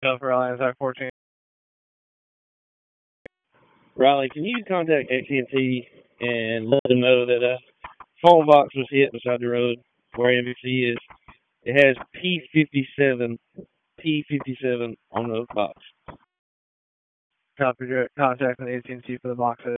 Michelle for Alliance I-14. Riley, can you contact AT&T and let them know that a phone box was hit beside the road where NBC is? It has P57 on the box. Copy, direct contact with AT&T for the boxes.